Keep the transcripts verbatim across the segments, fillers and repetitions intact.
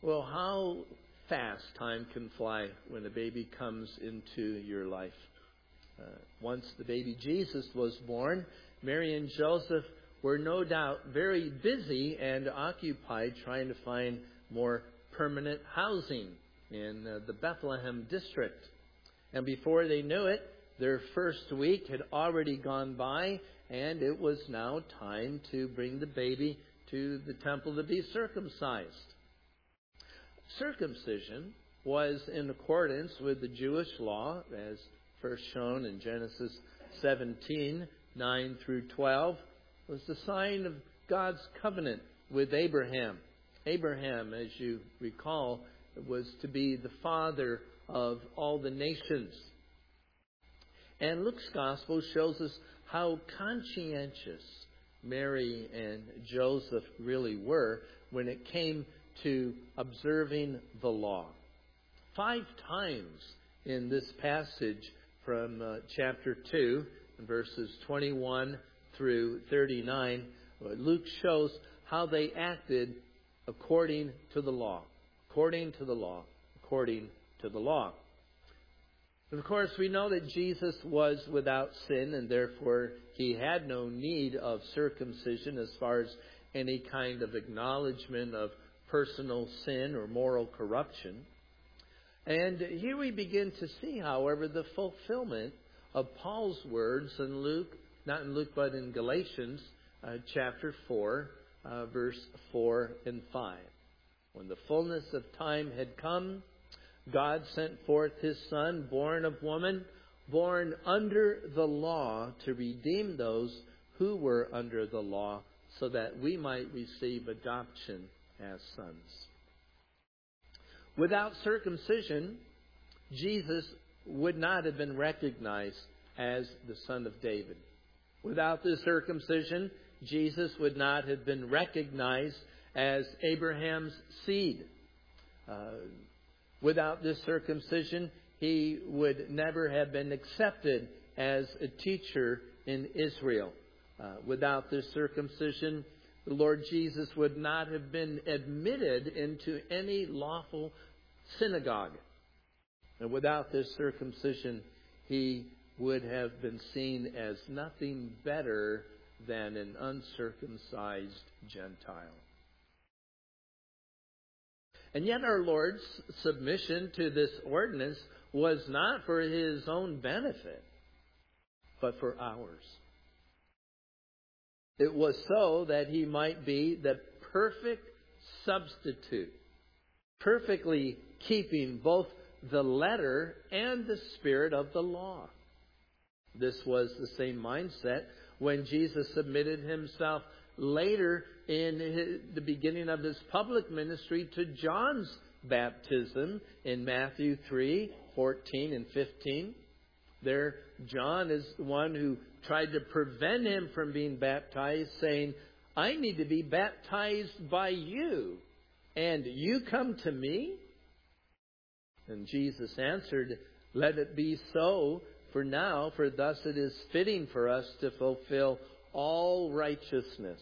Well, how fast time can fly when a baby comes into your life. Uh, once the baby Jesus was born, Mary and Joseph were no doubt very busy and occupied trying to find more permanent housing in uh, the Bethlehem district. And before they knew it, their first week had already gone by, and it was now time to bring the baby to the temple to be circumcised. Circumcision was in accordance with the Jewish law, as first shown in Genesis seventeen, nine through twelve, was the sign of God's covenant with Abraham. Abraham, as you recall, was to be the father of all the nations. And Luke's gospel shows us how conscientious Mary and Joseph really were when it came to observing the law. Five times in this passage from uh, chapter two, verses twenty-one through thirty-nine, Luke shows how they acted according to the law. According to the law. According to the law. And of course, we know that Jesus was without sin, and therefore he had no need of circumcision as far as any kind of acknowledgement of personal sin or moral corruption. And here we begin to see, however, the fulfillment of Paul's words in Luke, not in Luke, but in Galatians uh, chapter four, uh, verse four and five. When the fullness of time had come, God sent forth his Son, born of woman, born under the law, to redeem those who were under the law, so that we might receive adoption as sons. Without circumcision, Jesus would not have been recognized as the Son of David. Without the circumcision, Jesus would not have been recognized as Abraham's seed. Uh, without this circumcision, he would never have been accepted as a teacher in Israel. Uh, without this circumcision, the Lord Jesus would not have been admitted into any lawful synagogue. And without this circumcision, he would have been seen as nothing better than an uncircumcised Gentile. And yet our Lord's submission to this ordinance was not for his own benefit, but for ours. It was so that he might be the perfect substitute, perfectly keeping both the letter and the spirit of the law. This was the same mindset when Jesus submitted himself later in his, the beginning of his public ministry to John's baptism in Matthew three, fourteen and fifteen. There, John is the one who tried to prevent him from being baptized, saying, I need to be baptized by you, and you come to me? And Jesus answered, let it be so for now, for thus it is fitting for us to fulfill all righteousness.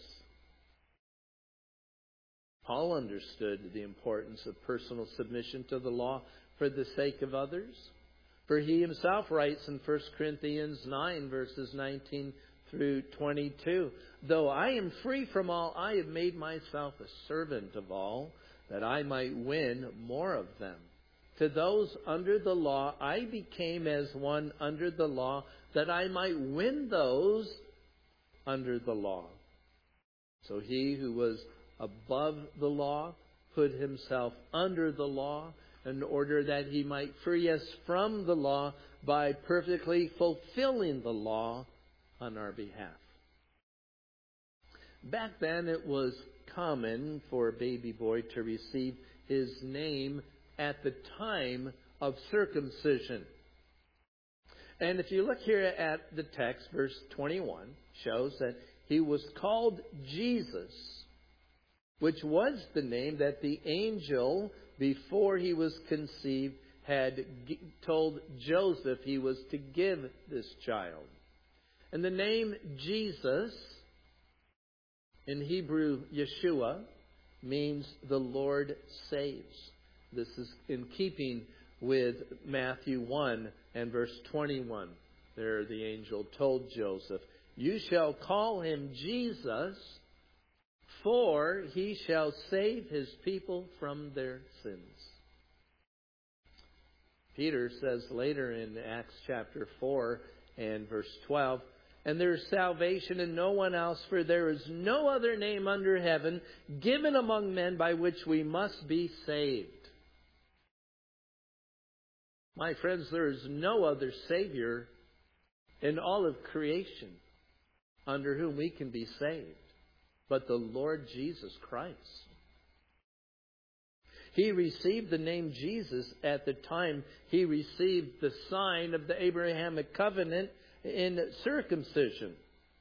Paul understood the importance of personal submission to the law for the sake of others. For he himself writes in First Corinthians nine, verses nineteen through twenty-two, though I am free from all, I have made myself a servant of all, that I might win more of them. To those under the law, I became as one under the law, that I might win those under the law. So he who was above the law put himself under the law, in order that he might free us from the law by perfectly fulfilling the law on our behalf. Back then it was common for a baby boy to receive his name at the time of circumcision. And if you look here at the text, verse twenty-one shows that he was called Jesus, which was the name that the angel, before he was conceived, had g- told Joseph he was to give this child. And the name Jesus, in Hebrew Yeshua, means the Lord saves. This is in keeping with Matthew one and verse twenty-one. There the angel told Joseph, "You shall call him Jesus, for he shall save his people from their sins." Peter says later in Acts chapter four and verse twelve, "And there is salvation in no one else, for there is no other name under heaven given among men by which we must be saved." My friends, there is no other Savior in all of creation under whom we can be saved but the Lord Jesus Christ. He received the name Jesus at the time he received the sign of the Abrahamic covenant in circumcision.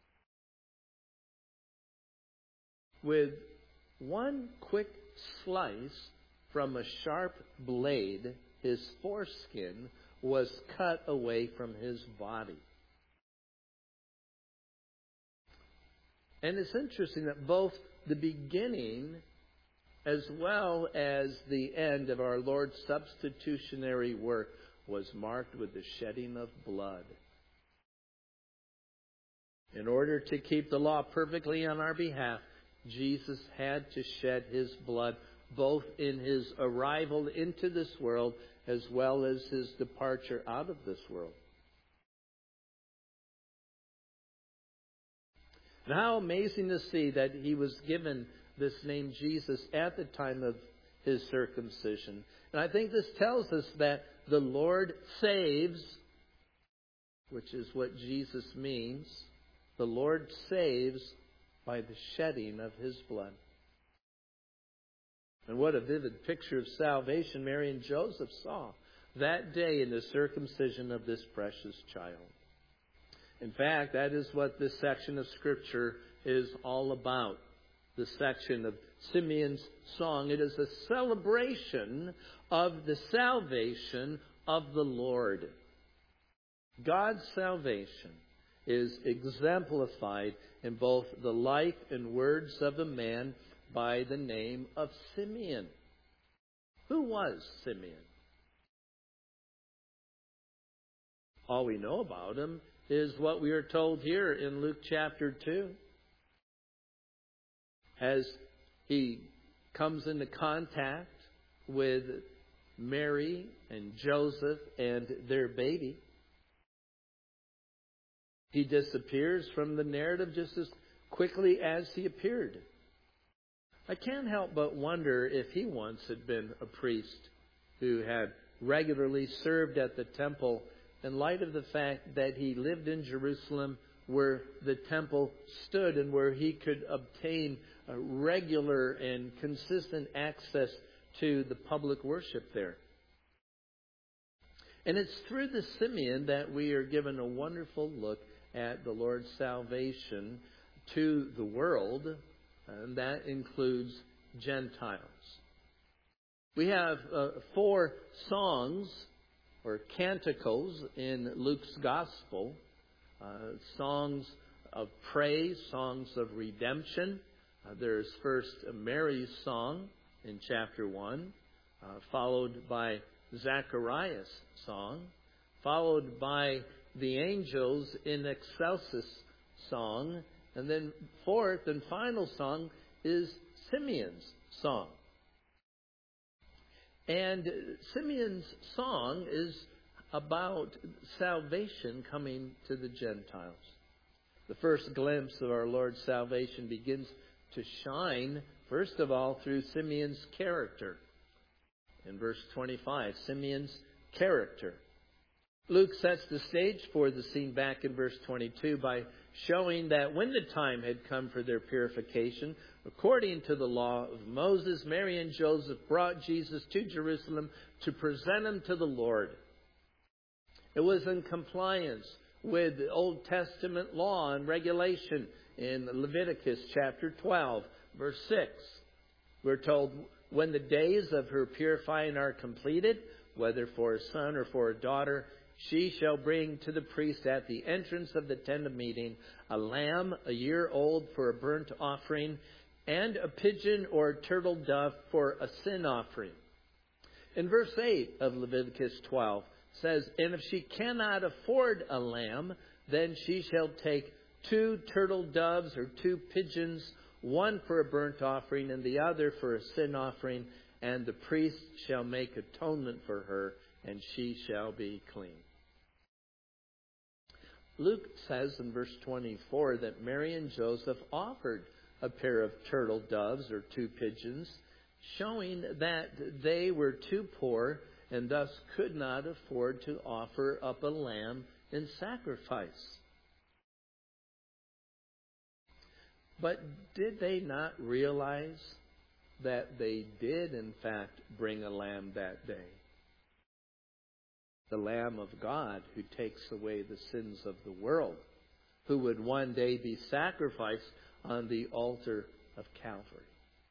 With one quick slice from a sharp blade, his foreskin was cut away from his body. And it's interesting that both the beginning as well as the end of our Lord's substitutionary work was marked with the shedding of blood. In order to keep the law perfectly on our behalf, Jesus had to shed his blood both in his arrival into this world as well as his departure out of this world. And how amazing to see that he was given this name Jesus at the time of his circumcision. And I think this tells us that the Lord saves, which is what Jesus means. The Lord saves by the shedding of his blood. And what a vivid picture of salvation Mary and Joseph saw that day in the circumcision of this precious child. In fact, that is what this section of Scripture is all about. The section of Simeon's song. It is a celebration of the salvation of the Lord. God's salvation is exemplified in both the life and words of a man by the name of Simeon. Who was Simeon? All we know about him is what we are told here in Luke chapter two. As he comes into contact with Mary and Joseph and their baby, he disappears from the narrative just as quickly as he appeared. I can't help but wonder if he once had been a priest who had regularly served at the temple in light of the fact that he lived in Jerusalem where the temple stood and where he could obtain a regular and consistent access to the public worship there. And it's through the Simeon that we are given a wonderful look at the Lord's salvation to the world, and that includes Gentiles. We have uh, four songs or canticles in Luke's Gospel, uh, songs of praise, songs of redemption. Uh, there's first Mary's song in chapter one, uh, followed by Zacharias' song, followed by the angels in excelsis song, and then fourth and final song is Simeon's song. And Simeon's song is about salvation coming to the Gentiles. The first glimpse of our Lord's salvation begins to shine, first of all, through Simeon's character. In verse twenty-five, Simeon's character. Luke sets the stage for the scene back in verse twenty-two by showing that when the time had come for their purification, according to the law of Moses, Mary and Joseph brought Jesus to Jerusalem to present him to the Lord. It was in compliance with the Old Testament law and regulation in Leviticus chapter twelve, verse six. We're told, when the days of her purifying are completed, whether for a son or for a daughter, she shall bring to the priest at the entrance of the tent of meeting a lamb a year old for a burnt offering, and a pigeon or turtle dove for a sin offering. In verse eight of Leviticus twelve says, and if she cannot afford a lamb, then she shall take two turtle doves or two pigeons, one for a burnt offering and the other for a sin offering, and the priest shall make atonement for her, and she shall be clean. Luke says in verse twenty-four that Mary and Joseph offered a pair of turtle doves or two pigeons, showing that they were too poor and thus could not afford to offer up a lamb in sacrifice. But did they not realize that they did, in fact, bring a lamb that day? The Lamb of God who takes away the sins of the world, who would one day be sacrificed on the altar of Calvary.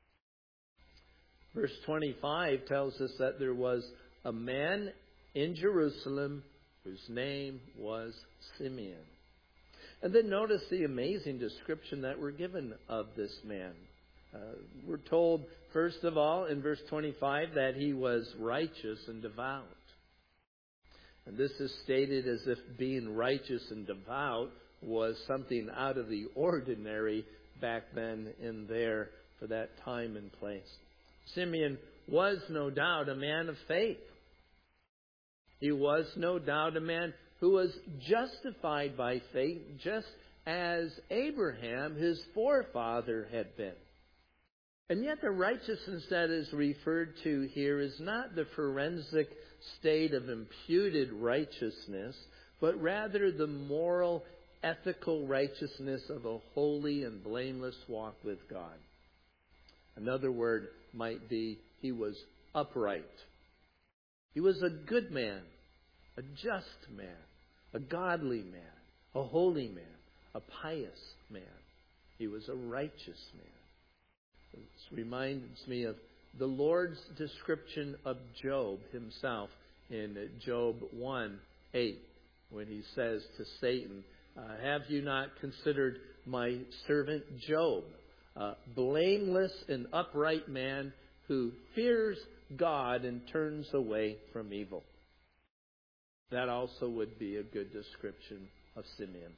Verse twenty-five tells us that there was a man in Jerusalem whose name was Simeon. And then notice the amazing description that we're given of this man. Uh, we're told, first of all, in verse twenty-five, that he was righteous and devout. And this is stated as if being righteous and devout was something out of the ordinary back then in there for that time and place. Simeon was no doubt a man of faith. He was no doubt a man who was justified by faith, just as Abraham, his forefather, had been. And yet the righteousness that is referred to here is not the forensic state of imputed righteousness, but rather the moral, ethical righteousness of a holy and blameless walk with God. Another word might be he was upright. He was a good man, a just man, a godly man, a holy man, a pious man. He was a righteous man. This reminds me of the Lord's description of Job himself in Job one eight, when he says to Satan, uh, have you not considered my servant Job, a blameless and upright man who fears God and turns away from evil? That also would be a good description of Simeon.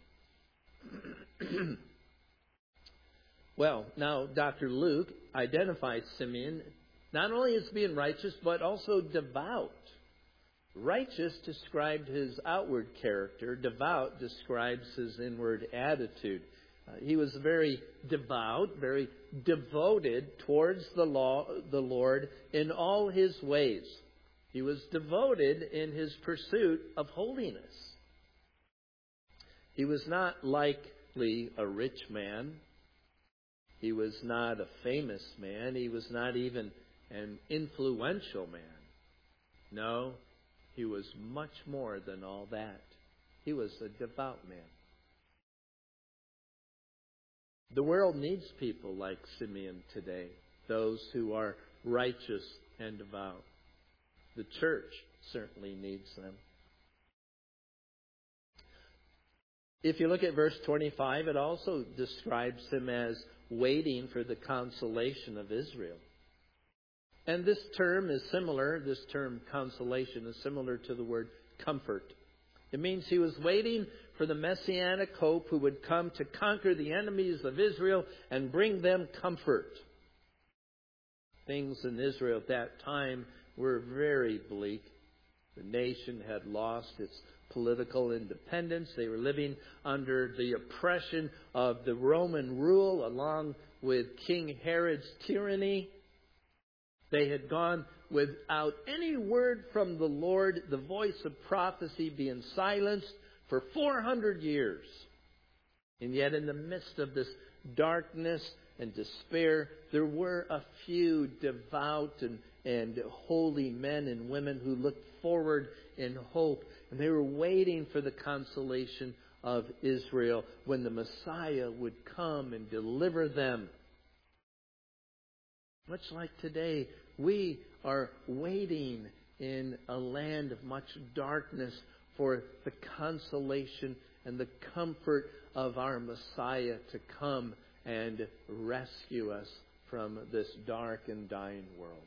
Well, now Doctor Luke identifies Simeon not only as being righteous, but also devout. Righteous described his outward character. Devout describes his inward attitude. Uh, he was very devout, very devoted towards the law, the Lord in all his ways. He was devoted in his pursuit of holiness. He was not likely a rich man. He was not a famous man. He was not even an influential man. No, he was much more than all that. He was a devout man. The world needs people like Simeon today, those who are righteous and devout. The church certainly needs them. If you look at verse twenty-five, it also describes him as waiting for the consolation of Israel. And this term is similar, this term consolation is similar to the word comfort. It means he was waiting for the messianic hope who would come to conquer the enemies of Israel and bring them comfort. Things in Israel at that time were very bleak. The nation had lost its political independence. They were living under the oppression of the Roman rule along with King Herod's tyranny. They had gone without any word from the Lord, the voice of prophecy being silenced for four hundred years. And yet in the midst of this darkness and despair, there were a few devout and, and holy men and women who looked forward in hope. And they were waiting for the consolation of Israel when the Messiah would come and deliver them. Much like today, we are waiting in a land of much darkness for the consolation and the comfort of our Messiah to come and rescue us from this dark and dying world.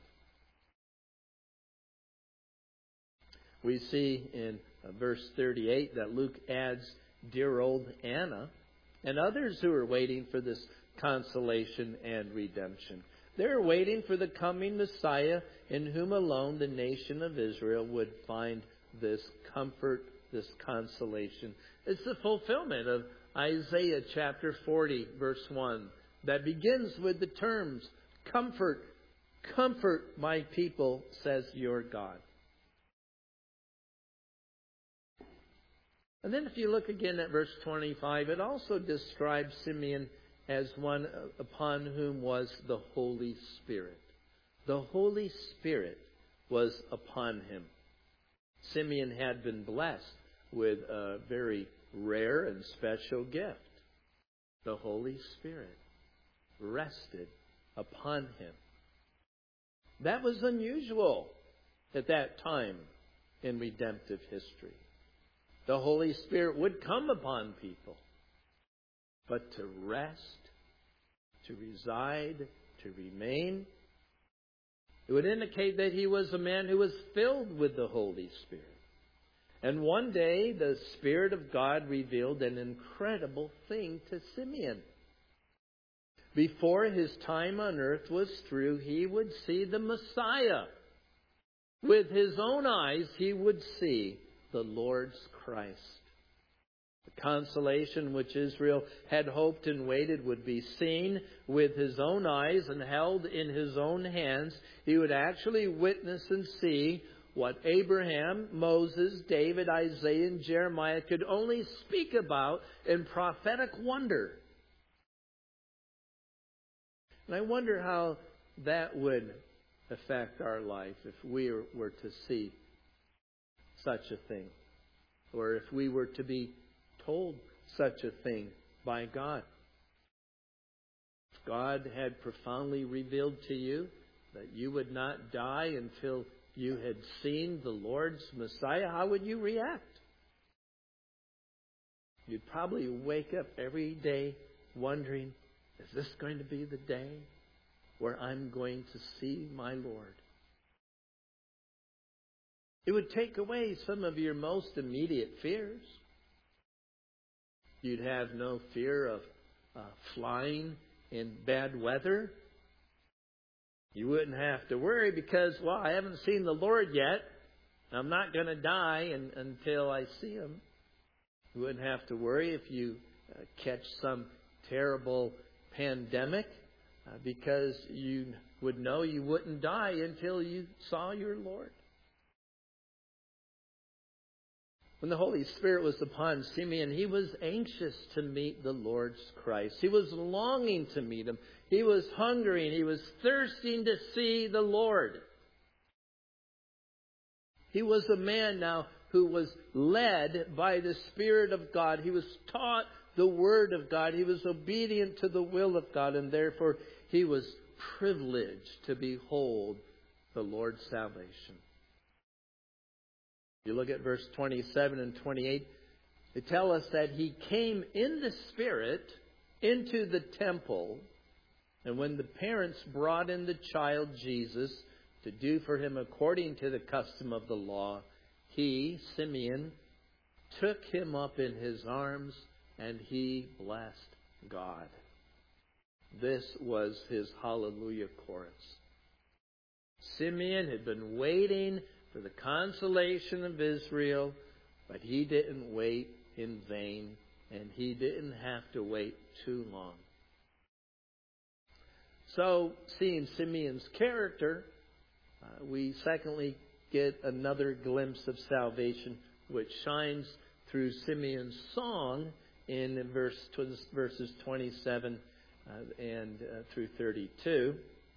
We see in verse thirty-eight that Luke adds dear old Anna and others who are waiting for this consolation and redemption. They're waiting for the coming Messiah, in whom alone the nation of Israel would find this comfort, this consolation. It's the fulfillment of Isaiah chapter forty, verse one, that begins with the terms, comfort, comfort my people, says your God. And then if you look again at verse twenty-five, it also describes Simeon as one upon whom was the Holy Spirit. The Holy Spirit was upon him. Simeon had been blessed with a very rare and special gift. The Holy Spirit rested upon him. That was unusual at that time in redemptive history. The Holy Spirit would come upon people, but to rest, to reside, to remain, it would indicate that he was a man who was filled with the Holy Spirit. And one day, the Spirit of God revealed an incredible thing to Simeon. Before his time on earth was through, he would see the Messiah. With his own eyes, he would see the Lord's Christ. The consolation which Israel had hoped and waited would be seen with his own eyes and held in his own hands. He would actually witness and see what Abraham, Moses, David, Isaiah, and Jeremiah could only speak about in prophetic wonder. And I wonder how that would affect our life if we were to see such a thing, or if we were to be told such a thing by God. If God had profoundly revealed to you that you would not die until you had seen the Lord's Messiah, how would you react? You'd probably wake up every day wondering, is this going to be the day where I'm going to see my Lord? It would take away some of your most immediate fears. You'd have no fear of uh, flying in bad weather. You wouldn't have to worry because, well, I haven't seen the Lord yet. I'm not going to die in, until I see Him. You wouldn't have to worry if you uh, catch some terrible pandemic uh, because you would know you wouldn't die until you saw your Lord. When the Holy Spirit was upon Simeon, he was anxious to meet the Lord's Christ. He was longing to meet Him. He was hungering. He was thirsting to see the Lord. He was a man now who was led by the Spirit of God. He was taught the Word of God. He was obedient to the will of God, and therefore he was privileged to behold the Lord's salvation. You look at verse twenty-seven and twenty-eight, they tell us that he came in the Spirit into the temple, and when the parents brought in the child Jesus to do for him according to the custom of the law, he, Simeon, took him up in his arms and he blessed God. This was his hallelujah chorus. Simeon had been waiting for the consolation of Israel, but he didn't wait in vain, and he didn't have to wait too long. So, seeing Simeon's character, uh, we secondly get another glimpse of salvation, which shines through Simeon's song in verse, verses twenty-seven uh, and uh, through thirty-two.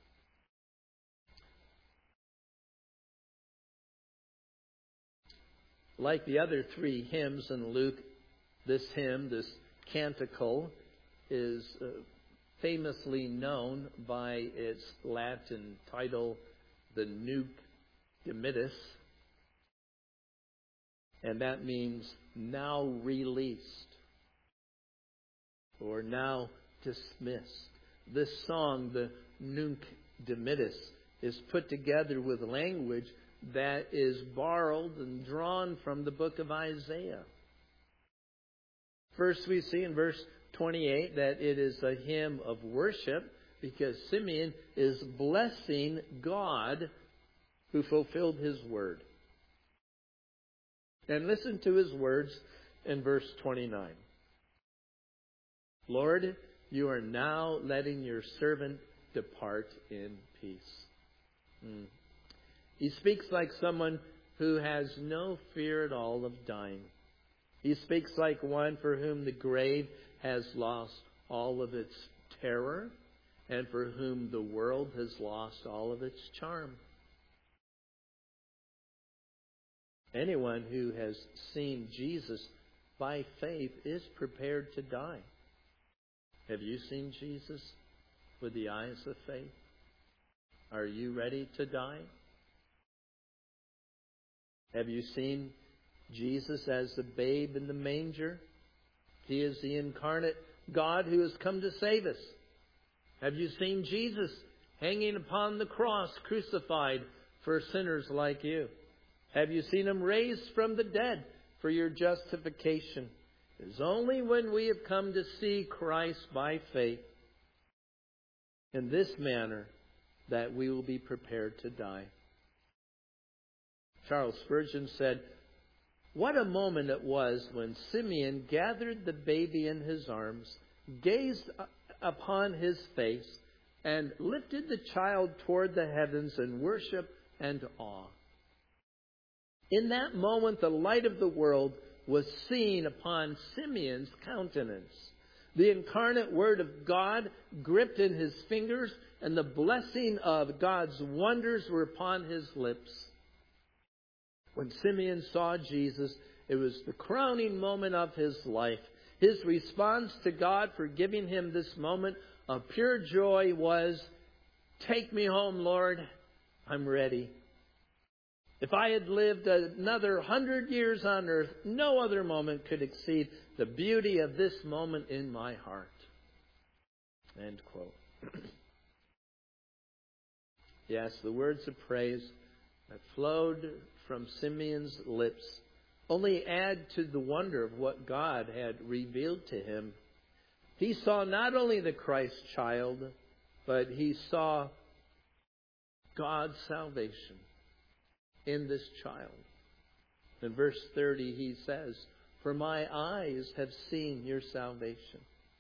Like the other three hymns in Luke, this hymn, this canticle, is uh, famously known by its Latin title, the Nunc Dimittis, and that means now released or now dismissed. This song, the Nunc Dimittis is put together with language that is borrowed and drawn from the book of Isaiah. First, we see in verse twenty-eight that it is a hymn of worship because Simeon is blessing God who fulfilled his word. And listen to his words in verse twenty-nine. Lord, you are now letting your servant depart in peace. Hmm. He speaks like someone who has no fear at all of dying. He speaks like one for whom the grave has lost all of its terror and for whom the world has lost all of its charm. Anyone who has seen Jesus by faith is prepared to die. Have you seen Jesus with the eyes of faith? Are you ready to die? Have you seen Jesus as the babe in the manger? He is the incarnate God who has come to save us. Have you seen Jesus hanging upon the cross, crucified for sinners like you? Have you seen him raised from the dead for your justification? It is only when we have come to see Christ by faith in this manner that we will be prepared to die. Charles Spurgeon said, "What a moment it was when Simeon gathered the baby in his arms, gazed upon his face, and lifted the child toward the heavens in worship and awe. In that moment, the light of the world was seen upon Simeon's countenance. The incarnate Word of God gripped in his fingers, and the blessing of God's wonders were upon his lips. When Simeon saw Jesus, it was the crowning moment of his life. His response to God for giving him this moment of pure joy was, 'Take me home, Lord. I'm ready.' If I had lived another hundred years on earth, no other moment could exceed the beauty of this moment in my heart." End quote. Yes, the words of praise that flowed from Simeon's lips only add to the wonder of what God had revealed to him. He saw not only the Christ child, but he saw God's salvation in this child. In verse thirty, he says, "For my eyes have seen your salvation."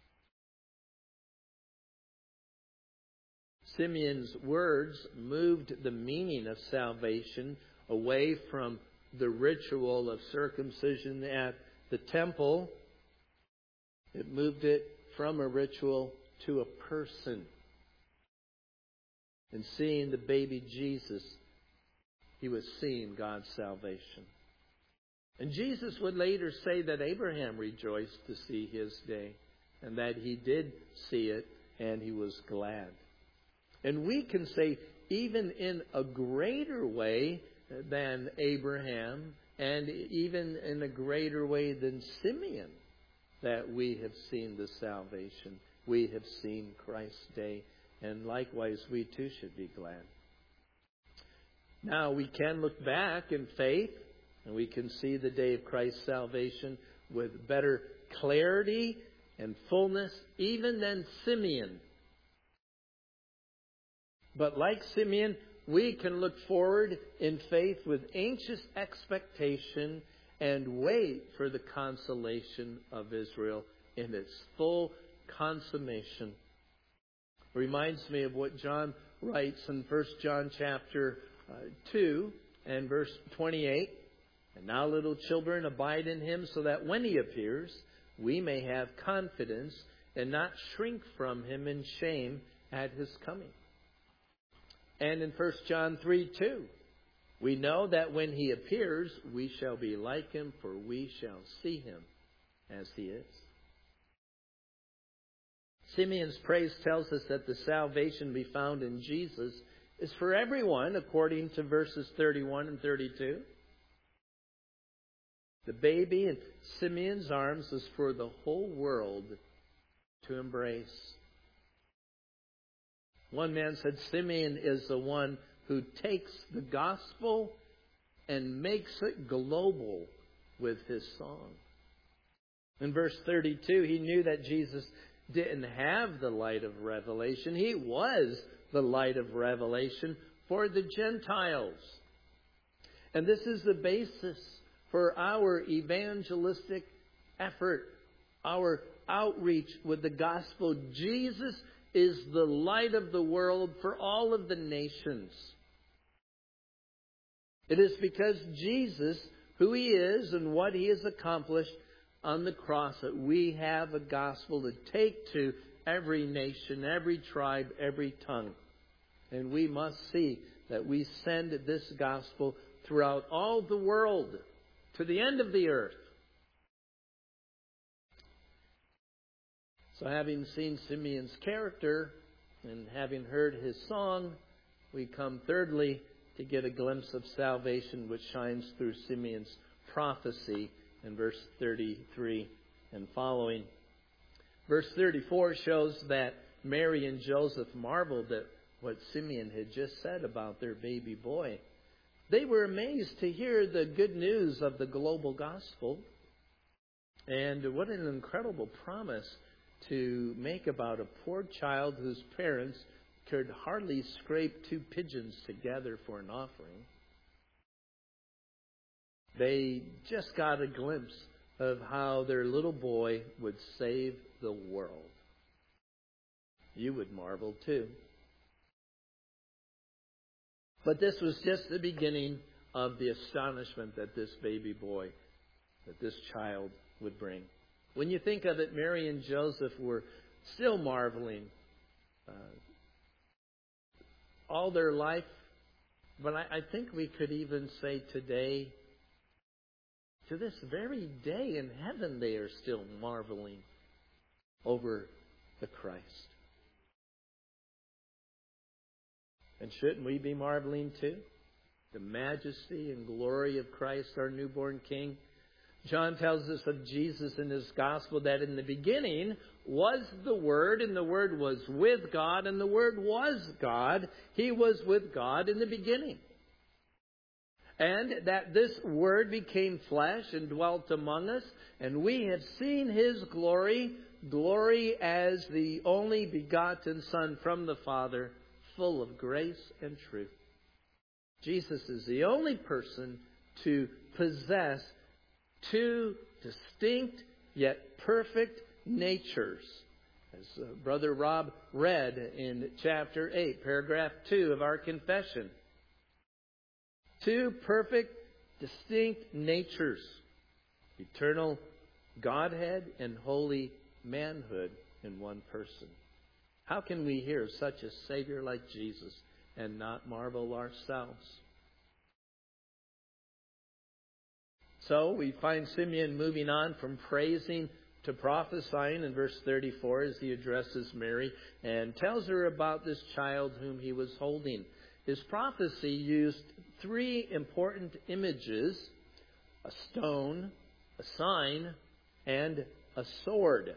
Simeon's words moved the meaning of salvation away from the ritual of circumcision at the temple. It moved it from a ritual to a person. In seeing the baby Jesus, he was seeing God's salvation. And Jesus would later say that Abraham rejoiced to see his day, and that he did see it, and he was glad. And we can say, even in a greater way than Abraham, and even in a greater way than Simeon, that we have seen the salvation. We have seen Christ's day, and likewise we too should be glad. Now we can look back in faith, and we can see the day of Christ's salvation with better clarity and fullness even than Simeon. But like Simeon, we can look forward in faith with anxious expectation and wait for the consolation of Israel in its full consummation. It reminds me of what John writes in First John chapter uh, two and verse twenty-eight. "And now, little children, abide in him, so that when he appears, we may have confidence and not shrink from him in shame at his coming." And in First John three two, "We know that when he appears, we shall be like him, for we shall see him as he is." Simeon's praise tells us that the salvation we found in Jesus is for everyone, according to verses thirty-one and thirty-two. The baby in Simeon's arms is for the whole world to embrace. One man said Simeon is the one who takes the gospel and makes it global with his song. In verse thirty-two, he knew that Jesus didn't have the light of revelation. He was the light of revelation for the Gentiles. And this is the basis for our evangelistic effort, our outreach with the gospel. Jesus is the light of the world for all of the nations. It is because Jesus, who He is and what He has accomplished on the cross, that we have a gospel to take to every nation, every tribe, every tongue. And we must see that we send this gospel throughout all the world, to the end of the earth. So having seen Simeon's character and having heard his song, we come thirdly to get a glimpse of salvation which shines through Simeon's prophecy in verse thirty-three and following. Verse thirty-four shows that Mary and Joseph marveled at what Simeon had just said about their baby boy. They were amazed to hear the good news of the global gospel. And what an incredible promise to make about a poor child whose parents could hardly scrape two pigeons together for an offering. They just got a glimpse of how their little boy would save the world. You would marvel too. But this was just the beginning of the astonishment that this baby boy, that this child would bring. When you think of it, Mary and Joseph were still marveling uh, all their life. But I, I think we could even say today, to this very day in heaven, they are still marveling over the Christ. And shouldn't we be marveling too? The majesty and glory of Christ, our newborn King. John tells us of Jesus in his gospel that in the beginning was the Word, and the Word was with God, and the Word was God. He was with God in the beginning. And that this Word became flesh and dwelt among us, and we have seen His glory, glory as the only begotten Son from the Father, full of grace and truth. Jesus is the only person to possess two distinct yet perfect natures. As uh, Brother Rob read in chapter eight, paragraph two of our confession. Two perfect, distinct natures. Eternal Godhead and holy manhood in one person. How can we hear such a Savior like Jesus and not marvel ourselves? So we find Simeon moving on from praising to prophesying in verse thirty-four as he addresses Mary and tells her about this child whom he was holding. His prophecy used three important images: a stone, a sign, and a sword.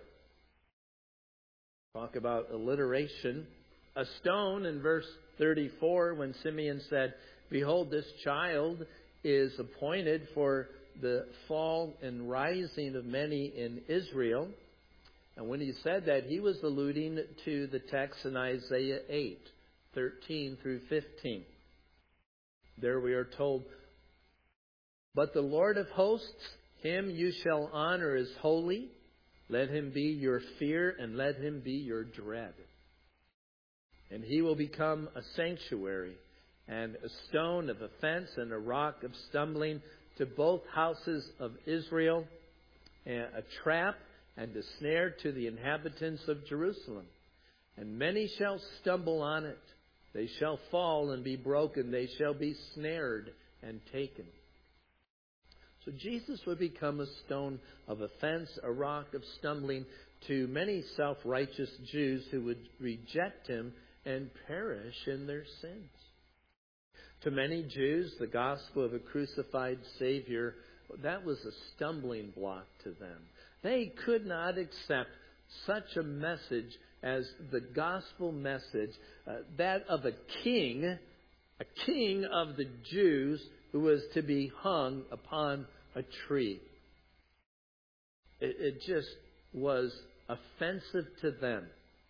Talk about alliteration. A stone in verse thirty-four, when Simeon said, "Behold, this child is appointed for the fall and rising of many in Israel." And when he said that, he was alluding to the text in Isaiah eight, thirteen through fifteen. There we are told, "But the Lord of hosts, Him you shall honor as holy. Let Him be your fear, and let Him be your dread. And He will become a sanctuary, and a stone of offense, and a rock of stumbling to both houses of Israel, and a trap and a snare to the inhabitants of Jerusalem. And many shall stumble on it. They shall fall and be broken. They shall be snared and taken." So Jesus would become a stone of offense, a rock of stumbling to many self-righteous Jews who would reject Him and perish in their sins. To many Jews, the gospel of a crucified Savior, that was a stumbling block to them. They could not accept such a message as the gospel message, uh, that of a king, a king of the Jews who was to be hung upon a tree. It, it just was offensive to them.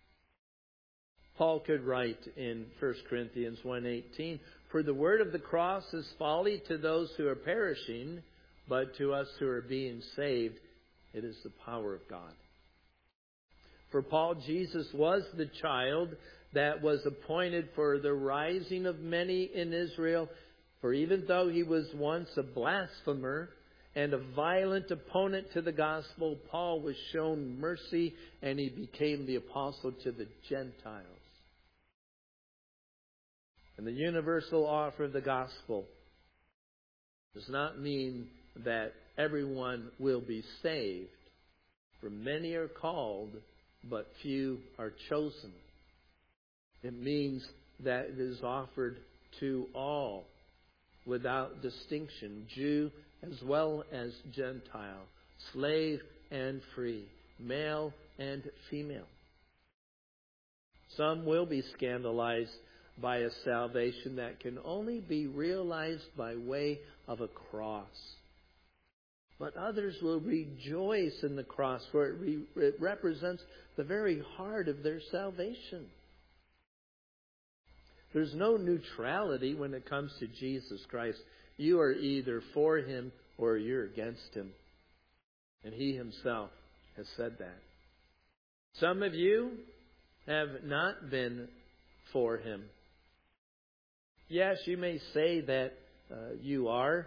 Paul could write in First Corinthians one eighteen, "For the word of the cross is folly to those who are perishing, but to us who are being saved, it is the power of God." For Paul, Jesus was the child that was appointed for the rising of many in Israel. For even though he was once a blasphemer and a violent opponent to the gospel, Paul was shown mercy and he became the apostle to the Gentiles. And the universal offer of the gospel does not mean that everyone will be saved. For many are called, but few are chosen. It means that it is offered to all without distinction, Jew as well as Gentile, slave and free, male and female. Some will be scandalized by a salvation that can only be realized by way of a cross. But others will rejoice in the cross, for it, re- it represents the very heart of their salvation. There's no neutrality when it comes to Jesus Christ. You are either for Him or you're against Him. And He Himself has said that. Some of you have not been for Him. Yes, you may say that uh, you are,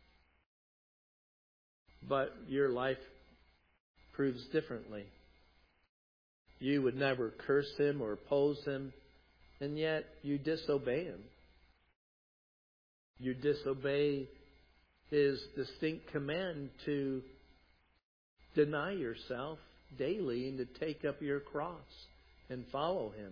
but your life proves differently. You would never curse Him or oppose Him, and yet you disobey Him. You disobey His distinct command to deny yourself daily and to take up your cross and follow Him.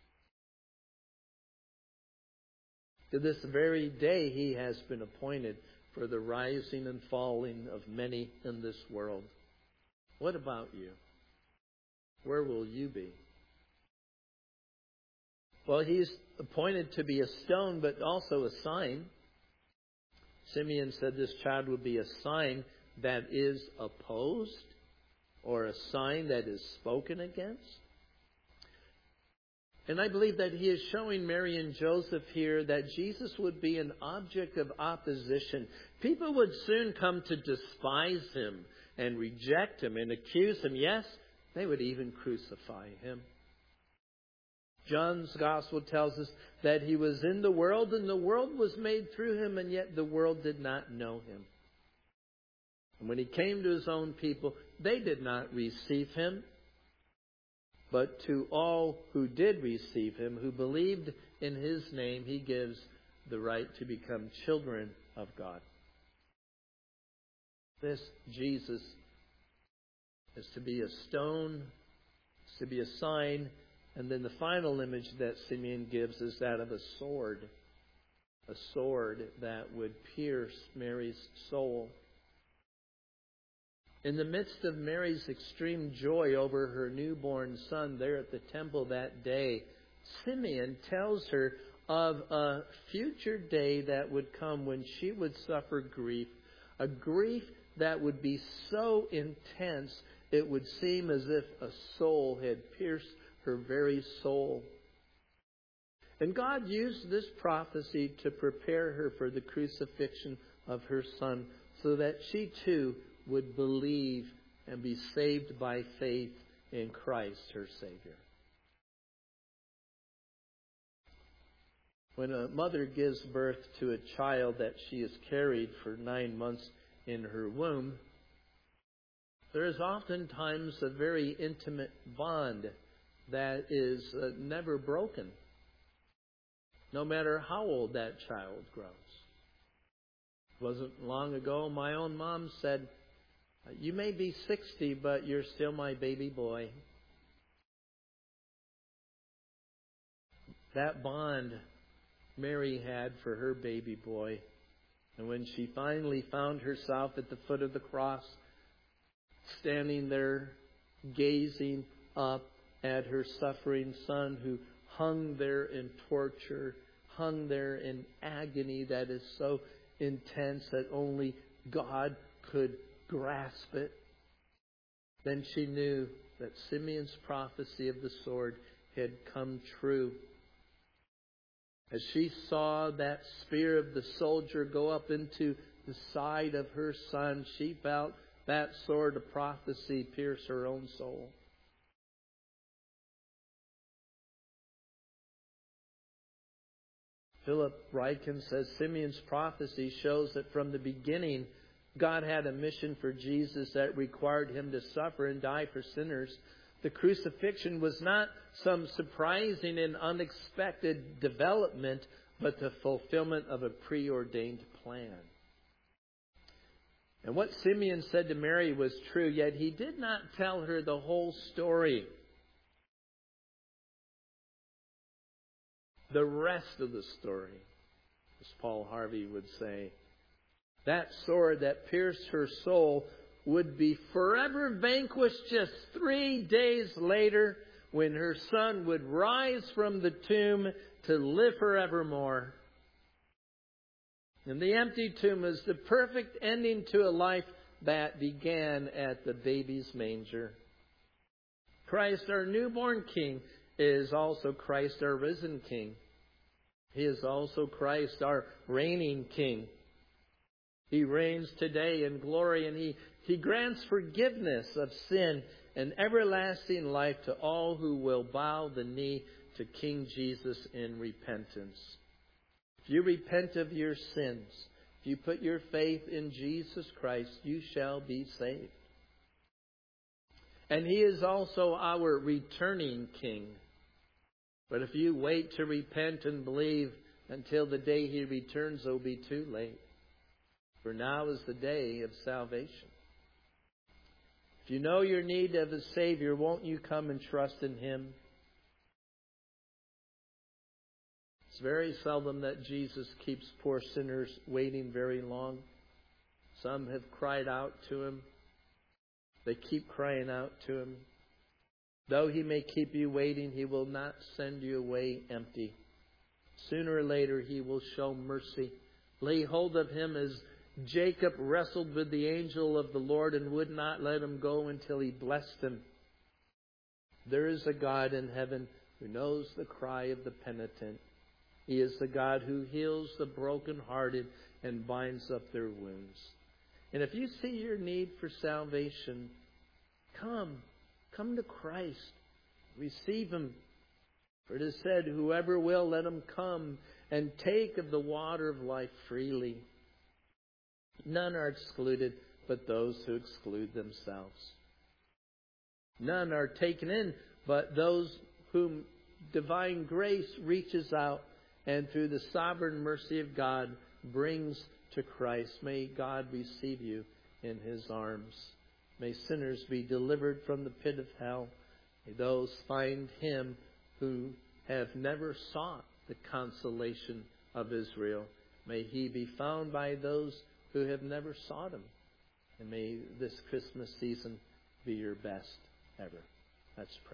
To this very day, He has been appointed for the rising and falling of many in this world. What about you? Where will you be? Well, He's appointed to be a stone, but also a sign. Simeon said this child would be a sign that is opposed, or a sign that is spoken against. And I believe that He is showing Mary and Joseph here that Jesus would be an object of opposition. People would soon come to despise Him and reject Him and accuse Him. Yes, they would even crucify Him. John's Gospel tells us that He was in the world and the world was made through Him, and yet the world did not know Him. And when He came to His own people, they did not receive Him. But to all who did receive Him, who believed in His name, He gives the right to become children of God. This Jesus is to be a stone, is to be a sign, and then the final image that Simeon gives is that of a sword. A sword that would pierce Mary's soul. In the midst of Mary's extreme joy over her newborn son there at the temple that day, Simeon tells her of a future day that would come when she would suffer grief. A grief that would be so intense it would seem as if a soul had pierced her very soul. And God used this prophecy to prepare her for the crucifixion of her son, so that she too would believe and be saved by faith in Christ, her Savior. When a mother gives birth to a child that she has carried for nine months in her womb, there is oftentimes a very intimate bond that is uh, never broken, no matter how old that child grows. It wasn't long ago, my own mom said, "You may be sixty, but you're still my baby boy." That bond Mary had for her baby boy. And when she finally found herself at the foot of the cross, standing there, gazing up at her suffering son who hung there in torture, hung there in agony that is so intense that only God could grasp it. Then she knew that Simeon's prophecy of the sword had come true. As she saw that spear of the soldier go up into the side of her son, she felt that sword of prophecy pierce her own soul. Philip Ryken says Simeon's prophecy shows that from the beginning, God had a mission for Jesus that required him to suffer and die for sinners. The crucifixion was not some surprising and unexpected development, but the fulfillment of a preordained plan. And what Simeon said to Mary was true, yet he did not tell her the whole story. The rest of the story, as Paul Harvey would say. That sword that pierced her soul would be forever vanquished just three days later when her son would rise from the tomb to live forevermore. And the empty tomb is the perfect ending to a life that began at the baby's manger. Christ, our newborn King, is also Christ, our risen King. He is also Christ, our reigning King. He reigns today in glory, and He, he grants forgiveness of sin and everlasting life to all who will bow the knee to King Jesus in repentance. If you repent of your sins, if you put your faith in Jesus Christ, you shall be saved. And He is also our returning King. But if you wait to repent and believe until the day He returns, it will be too late. For now is the day of salvation. If you know your need of a Savior, won't you come and trust in Him? It's very seldom that Jesus keeps poor sinners waiting very long. Some have cried out to Him. They keep crying out to Him. Though He may keep you waiting, He will not send you away empty. Sooner or later, He will show mercy. Lay hold of him as Jacob wrestled with the angel of the Lord and would not let him go until he blessed him. There is a God in heaven who knows the cry of the penitent. He is the God who heals the brokenhearted and binds up their wounds. And if you see your need for salvation, come. Come to Christ. Receive Him. For it is said, whoever will, let him come and take of the water of life freely. None are excluded but those who exclude themselves. None are taken in but those whom divine grace reaches out and through the sovereign mercy of God brings to Christ. May God receive you in His arms. May sinners be delivered from the pit of hell. May those find Him who have never sought the consolation of Israel. May He be found by those who have never sought Him. And may this Christmas season be your best ever. Let's pray.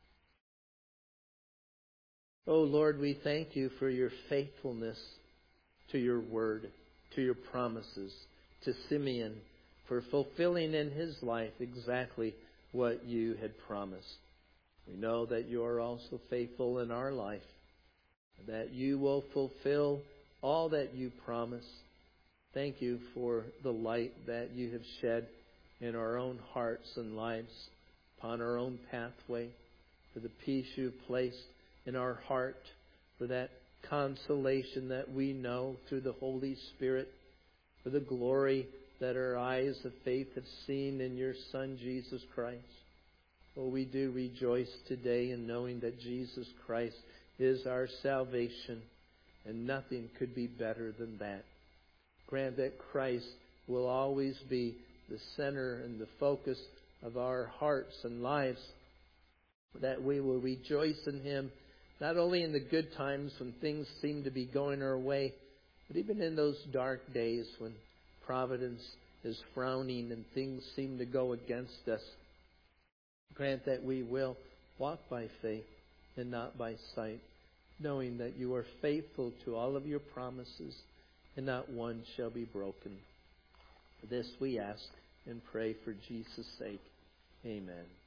Oh Lord, we thank You for Your faithfulness to Your word, to Your promises, to Simeon, for fulfilling in his life exactly what You had promised. We know that You are also faithful in our life, that You will fulfill all that You promise. Thank You for the light that You have shed in our own hearts and lives, upon our own pathway, for the peace You've placed in our heart, for that consolation that we know through the Holy Spirit, for the glory that our eyes of faith have seen in Your Son, Jesus Christ. Oh, we do rejoice today in knowing that Jesus Christ is our salvation, and nothing could be better than that. Grant that Christ will always be the center and the focus of our hearts and lives, that we will rejoice in Him, not only in the good times when things seem to be going our way, but even in those dark days when providence is frowning and things seem to go against us. Grant that we will walk by faith and not by sight, knowing that you are faithful to all of your promises, and not one shall be broken. This we ask and pray for Jesus' sake. Amen.